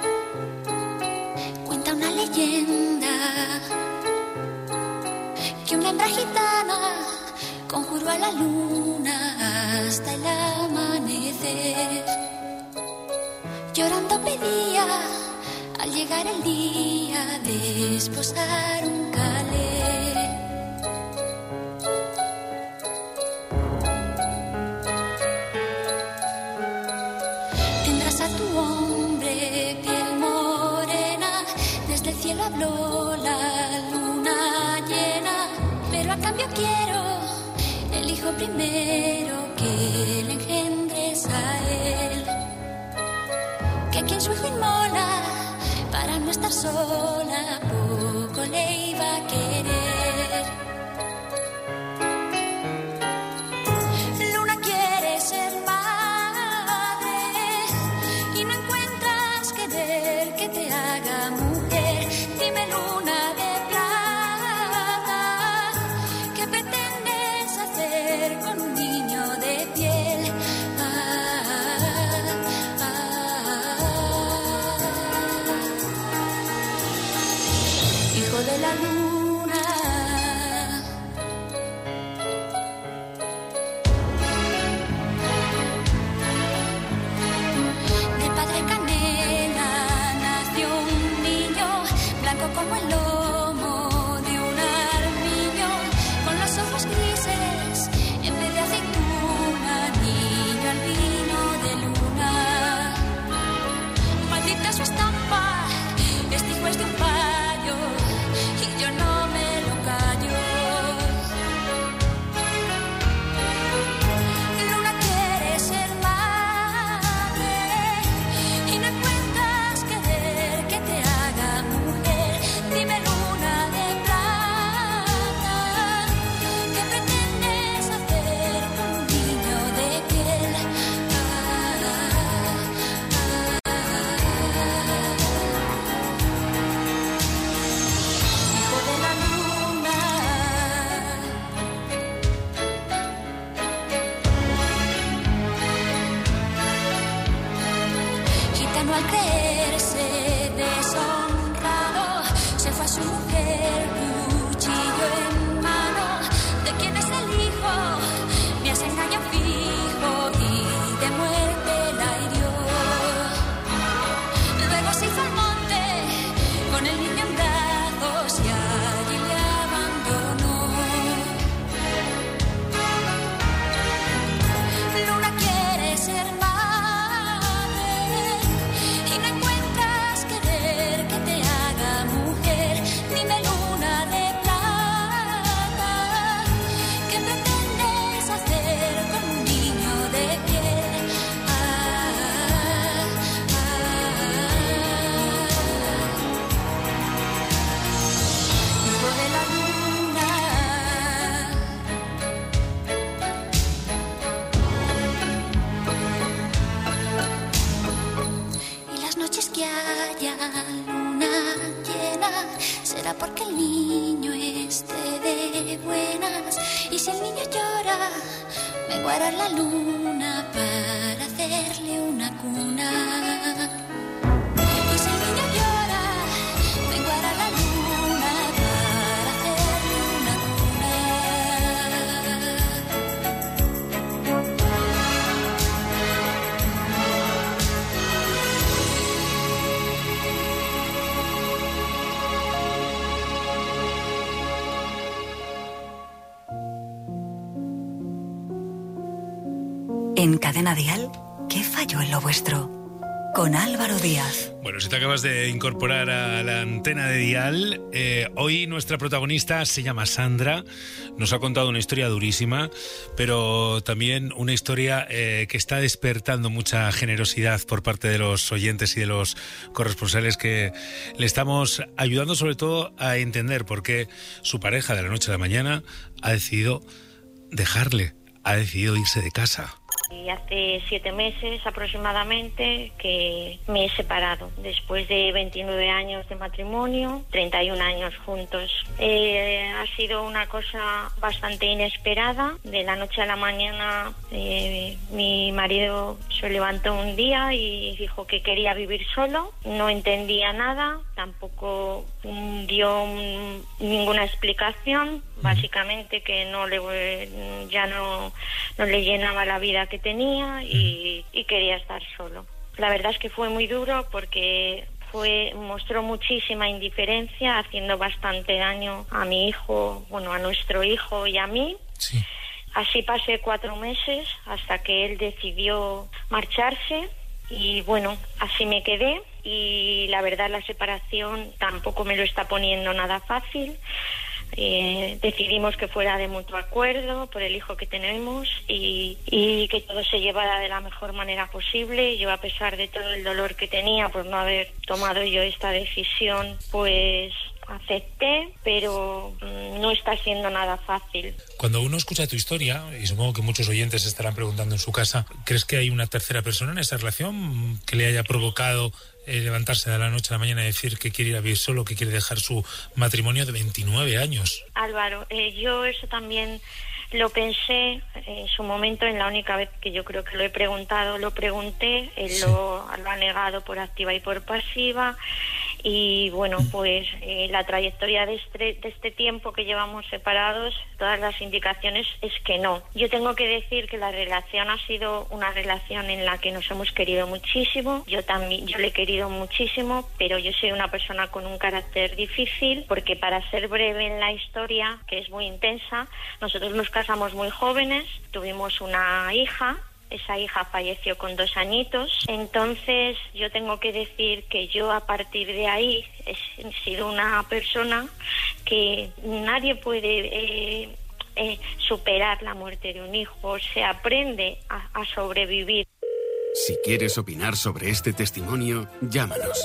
cuenta una leyenda, que una hembra gitana conjuró a la luna hasta el amanecer. Llorando pedía al llegar el día de esposar un calé. Tendrás a tu hombre piel morena, desde el cielo habló la luna llena, pero a cambio quiero el hijo primero que le engendres a él, que quien su hijo inmola para no estar sola, poco le iba a querer. Luna quiere ser madre y no encuentras querer que te haga mujer. Dime, luna de plata, ¿qué pretendes hacer con un niño de piel? Hijo de la luna, de padre canela nació un niño, blanco como el lomo de un armiño, con los ojos grises en vez de aceituna, niño albino de luna. Maldita su estampa, este hijo es de un payo y yo no me lo callo. Luna quiere ser madre y no encuentras querer que te haga mujer. Dime, luna de plata, ¿qué pretendes hacer con un niño de piel? Hijo de la luna, gitano al creerse deshonrado, se fue a su mujer, cuchillo en mano. ¿De quién es el hijo? Me hace engaño fijo y de muerte la hirió. Luego se hizo al monte con el niño en brazos y allí le abandonó. Luna quiere ser madre y no encuentras querer que te haga mujer. Dime, luna de plata, ¿qué pretendes hacer con un niño de piel? Hijo de la luna, y las noches que haya luna llena será porque el niño esté de buenas, y si el niño llora menguará la luna para hacerle una cuna. Y si el niño llora menguará la luna para hacerle una En Cadena Dial, ¿Qué falló en lo vuestro? Con Álvaro Díaz. Bueno, si te acabas de incorporar a la antena de Dial, hoy nuestra protagonista se llama Sandra. Nos ha contado una historia durísima, pero también una historia que está despertando mucha generosidad por parte de los oyentes y de los corresponsales, que le estamos ayudando sobre todo a entender por qué su pareja de la noche a la mañana ha decidido dejarle, ha decidido irse de casa. Y hace 7 meses aproximadamente que me he separado, después de 29 años de matrimonio, 31 años juntos. Ha sido una cosa bastante inesperada. De la noche a la mañana mi marido se levantó un día y dijo que quería vivir solo. No entendía nada, tampoco dio ninguna explicación. Básicamente que ya no le llenaba la vida que tenía y quería estar solo. La verdad es que fue muy duro porque mostró muchísima indiferencia, haciendo bastante daño a mi hijo, a nuestro hijo y a mí. Sí. Así pasé 4 meses hasta que él decidió marcharse y así me quedé. Y la verdad, la separación tampoco me lo está poniendo nada fácil. Decidimos que fuera de mutuo acuerdo por el hijo que tenemos y que todo se llevara de la mejor manera posible. Yo, a pesar de todo el dolor que tenía por no haber tomado yo esta decisión, pues acepté, pero no está siendo nada fácil. Cuando uno escucha tu historia, y supongo que muchos oyentes estarán preguntando en su casa, ¿crees que hay una tercera persona en esa relación que le haya provocado levantarse de la noche a la mañana y decir que quiere ir a vivir solo, que quiere dejar su matrimonio de 29 años? Álvaro, yo eso también lo pensé en su momento. En la única vez que yo creo que lo he preguntado, lo pregunté. Él sí. lo ha negado por activa y por pasiva. Y pues la trayectoria de este tiempo que llevamos separados, todas las indicaciones es que no. Yo tengo que decir que la relación ha sido una relación en la que nos hemos querido muchísimo. Yo le he querido muchísimo, pero yo soy una persona con un carácter difícil, porque, para ser breve en la historia, que es muy intensa, nosotros nos casamos muy jóvenes, tuvimos una hija. Esa hija falleció con 2 añitos. Entonces yo tengo que decir que yo, a partir de ahí, he sido una persona que nadie puede superar la muerte de un hijo. Se aprende a sobrevivir. Si quieres opinar sobre este testimonio, llámanos.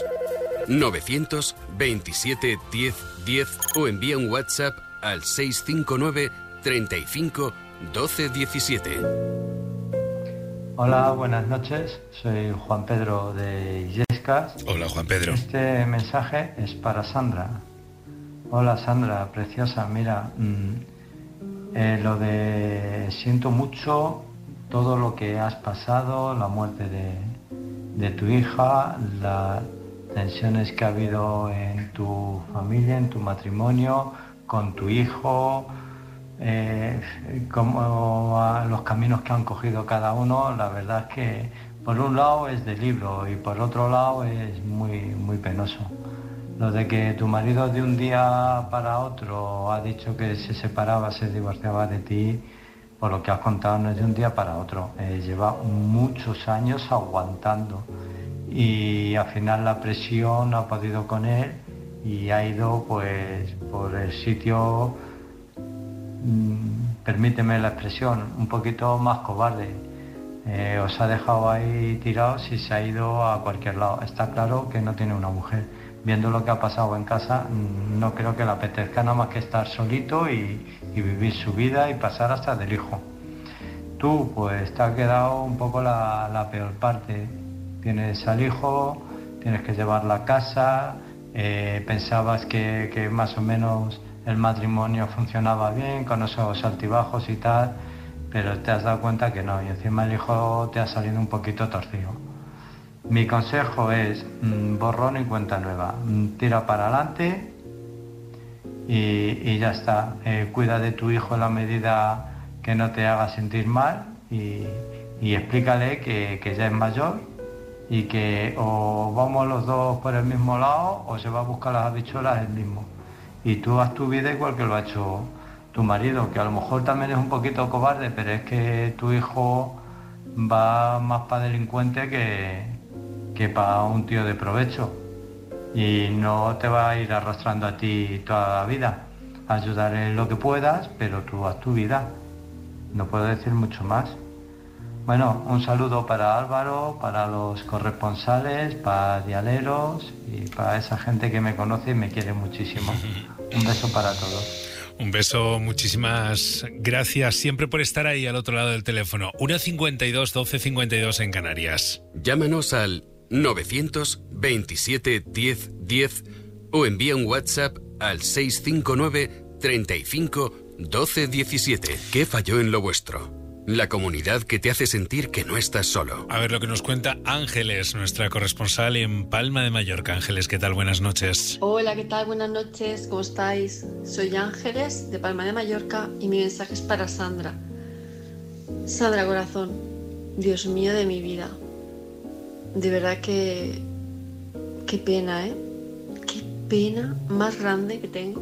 927 10 10 o envía un WhatsApp al 659 35 12 17. Hola, buenas noches. Soy Juan Pedro de Illescas. Hola, Juan Pedro. Este mensaje es para Sandra. Hola, Sandra, preciosa. Mira, lo de siento mucho todo lo que has pasado, la muerte de tu hija, las tensiones que ha habido en tu familia, en tu matrimonio, con tu hijo. Como a los caminos que han cogido cada uno. La verdad es que por un lado es de libro y por otro lado es muy, muy penoso. Lo de que tu marido de un día para otro ha dicho que se separaba, se divorciaba de ti, por lo que has contado, no es de un día para otro. Lleva muchos años aguantando y al final la presión ha podido con él y ha ido pues por el sitio, permíteme la expresión, un poquito más cobarde. Os ha dejado ahí tirados y se ha ido a cualquier lado. Está claro que no tiene una mujer. Viendo lo que ha pasado en casa, no creo que le apetezca nada más que estar solito y vivir su vida y pasar hasta del hijo. Tú, pues te ha quedado un poco la peor parte. Tienes al hijo, tienes que llevarla a casa, pensabas que más o menos el matrimonio funcionaba bien, con esos altibajos y tal, pero te has dado cuenta que no, y encima el hijo te ha salido un poquito torcido. Mi consejo es borrón y cuenta nueva. Tira para adelante y ya está. Cuida de tu hijo en la medida que no te haga sentir mal y explícale que ya es mayor y que o vamos los dos por el mismo lado o se va a buscar las habichuelas él mismo. Y tú haz tu vida igual que lo ha hecho tu marido, que a lo mejor también es un poquito cobarde, pero es que tu hijo va más para delincuente que para un tío de provecho. Y no te va a ir arrastrando a ti toda la vida. Ayudar en lo que puedas, pero tú haz tu vida. No puedo decir mucho más. Bueno, un saludo para Álvaro, para los corresponsales, para dialeros y para esa gente que me conoce y me quiere muchísimo. Un beso para todos. Un beso, muchísimas gracias siempre por estar ahí al otro lado del teléfono. 1:52, 12:52 en Canarias. Llámanos al 927 10 10 o envía un WhatsApp al 659 35 12 17. ¿Qué falló en lo vuestro? La comunidad que te hace sentir que no estás solo. A ver lo que nos cuenta Ángeles, nuestra corresponsal en Palma de Mallorca. Ángeles, ¿qué tal? Buenas noches. Hola, ¿qué tal? Buenas noches, ¿cómo estáis? Soy Ángeles, de Palma de Mallorca, y mi mensaje es para Sandra. Sandra, corazón, Dios mío de mi vida. De verdad que... Qué pena, ¿eh? Qué pena más grande que tengo.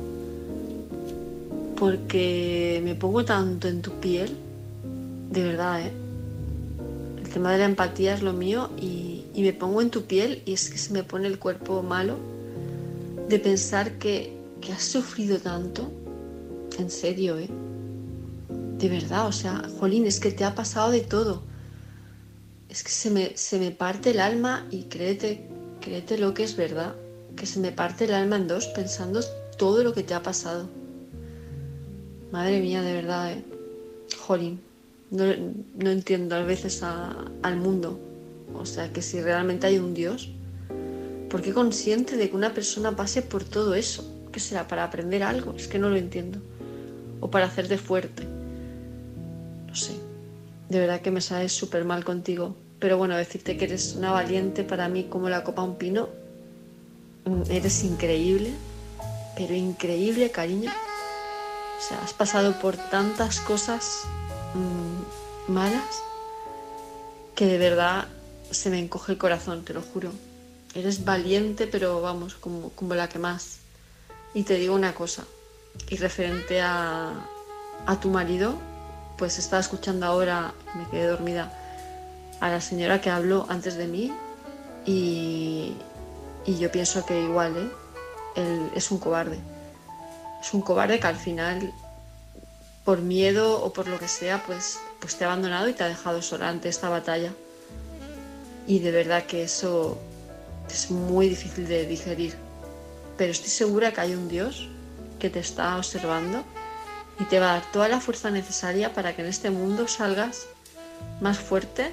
Porque me pongo tanto en tu piel. De verdad, ¿eh? El tema de la empatía es lo mío y me pongo en tu piel y es que se me pone el cuerpo malo de pensar que has sufrido tanto. En serio, ¿eh? De verdad, o sea, jolín, es que te ha pasado de todo. Es que se me parte el alma y créete lo que es verdad, que se me parte el alma en dos pensando todo lo que te ha pasado. Madre mía, de verdad, ¿eh? Jolín. No entiendo a veces al mundo. O sea, que si realmente hay un Dios, ¿por qué consiente de que una persona pase por todo eso? ¿Qué será? ¿Para aprender algo? Es que no lo entiendo. O para hacerte fuerte. No sé. De verdad que me sale súper mal contigo. Pero bueno, decirte que eres una valiente para mí como la copa a un pino. Eres increíble. Pero increíble, cariño. O sea, has pasado por tantas cosas malas que de verdad se me encoge el corazón, te lo juro. Eres valiente, pero vamos, como la que más. Y te digo una cosa, y referente a tu marido, pues estaba escuchando ahora, me quedé dormida, a la señora que habló antes de mí y yo pienso que igual, él es un cobarde. Es un cobarde que al final, por miedo o por lo que sea, pues te ha abandonado y te ha dejado sola ante esta batalla. Y de verdad que eso es muy difícil de digerir. Pero estoy segura que hay un Dios que te está observando y te va a dar toda la fuerza necesaria para que en este mundo salgas más fuerte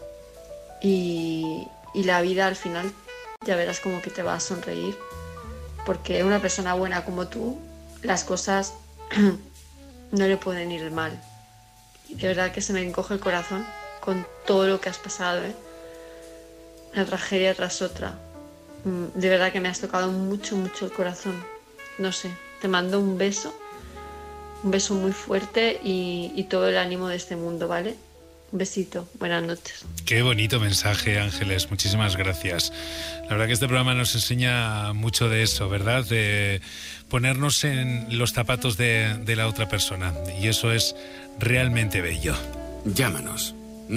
y la vida al final ya verás como que te va a sonreír. Porque una persona buena como tú, las cosas no le pueden ir mal. Y de verdad que se me encoge el corazón con todo lo que has pasado, ¿eh? Una tragedia tras otra. De verdad que me has tocado mucho, mucho el corazón. No sé, te mando un beso muy fuerte y todo el ánimo de este mundo, ¿vale? Un besito, buenas noches. Qué bonito mensaje, Ángeles, muchísimas gracias. La verdad que este programa nos enseña mucho de eso, ¿verdad? De ponernos en los zapatos de la otra persona, y eso es realmente bello. Llámanos,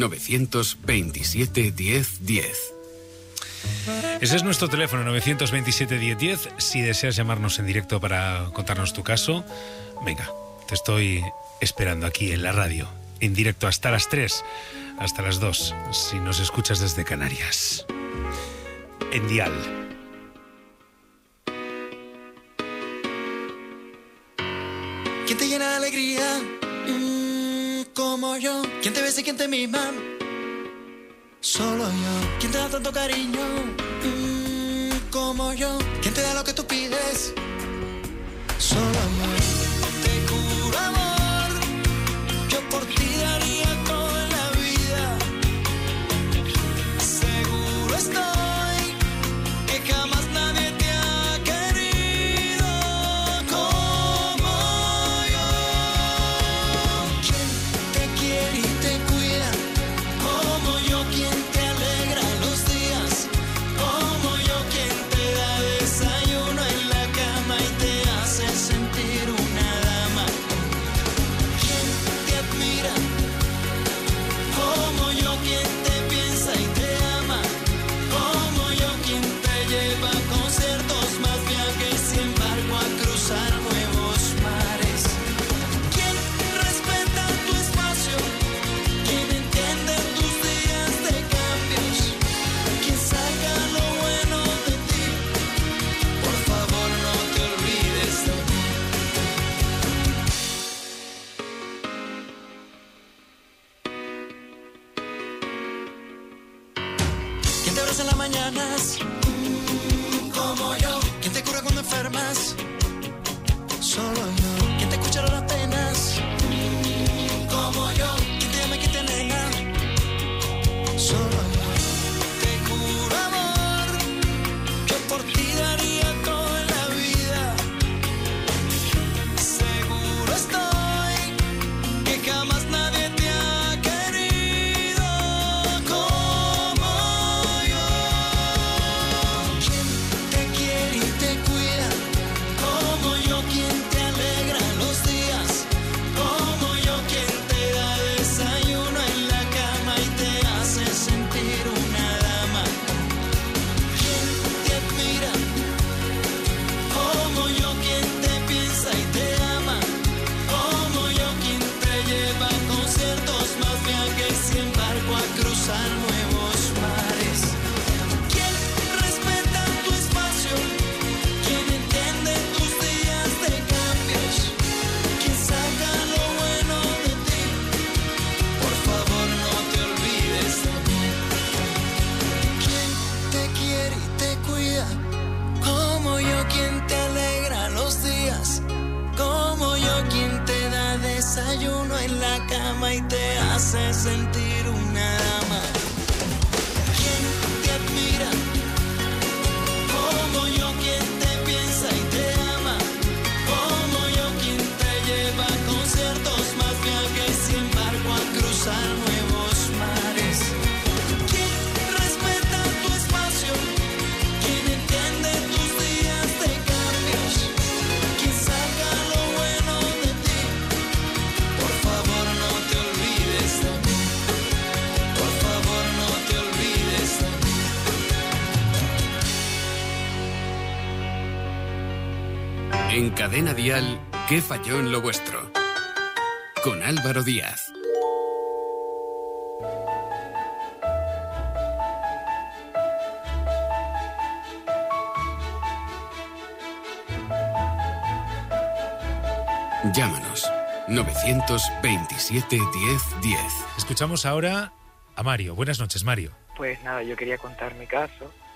927 10 10. Ese es nuestro teléfono, 927 10 10. Si deseas llamarnos en directo para contarnos tu caso, venga, te estoy esperando aquí en la radio, en directo hasta las 3, hasta las 2, si nos escuchas desde Canarias. En Dial. ¿Quién te llena de alegría? Como yo. ¿Quién te besa y quién te mima? Solo yo. ¿Quién te da tanto cariño? Como yo. ¿Quién te da lo que tú pides? Solo yo. Te juro, amor, yo por ti daría toda la vida. Seguro estoy que jamás nadie te ha querido como yo. ¿Quién te quiere y te cuida? Como yo. ¿Quién te alegra los días? Como yo. ¿Quién te da desayuno en la cama y te hace sentir una dama? ¿Quién te admira mañanas. Como yo. ¿Quién te cura cuando enfermas? Solo yo. ¿Quién te escucha las penas? Como yo. ¿Quién te ama y quién te nega? Solo yo. Te juro, amor, que por ti daría todo en la vida. Seguro estoy que jamás nadie te ha querido como yo. Quien te quiere y te cuida, como yo, quien te alegra los días, como yo, quien te da desayuno en la cama y te hace sentir una dama. Quien te admira, como yo, quien te piensa y te ama, como yo, quien te lleva a conciertos, más viajes y en barco a cruzar nuevos mares. Quien respeta tu espacio, quien entiende tus días de cambios, quien saca lo bueno de ti. Por favor, no te olvides de mí. Quien te quiere y te cuida, como yo, quien te alegra los días, como yo, quien te da desayuno en la cama y te hace sentir una dama. Quien te admira, como yo, quien te piensa y te ama, como yo, quien te lleva a conciertos, más viajes y en barco a cruzar nuevos mares. Quien respeta tu espacio, quien entiende tus días de cambios, quien saca lo bueno de ti. Por favor, no te olvides de mí. Por favor, no te olvides de mí. En Cadena Dial, ¿qué falló en lo vuestro? Con Álvaro Díaz. Llámanos 927 10 10. Escuchamos ahora a Mario. Buenas noches, Mario. Pues nada, yo quería contar mi caso.